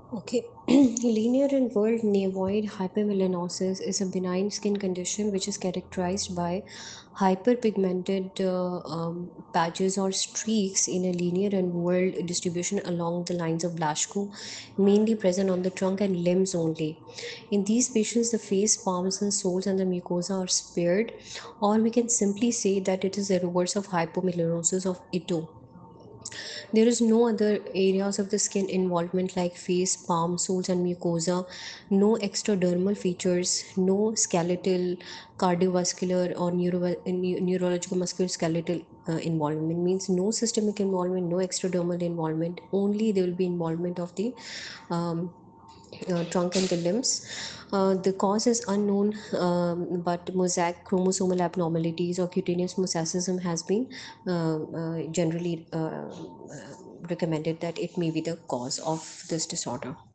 Okay, linear and world nevoid hypermelanosis is a benign skin condition which is characterized by hyperpigmented patches or streaks in a linear and world distribution along the lines of Blaschko, mainly present on the trunk and limbs only. In these patients, the face, palms, and soles and the mucosa are spared, or we can simply say that it is a reverse of hypomelanosis of Ito. There is no other areas of the skin involvement like face, palm, soles, and mucosa, no extradermal features, no skeletal, cardiovascular, or neurological musculoskeletal involvement. Means no systemic involvement, no extradermal involvement, only there will be involvement of the um, trunk and the limbs. The cause is unknown, but mosaic chromosomal abnormalities or cutaneous mosaicism has been generally recommended that it may be the cause of this disorder.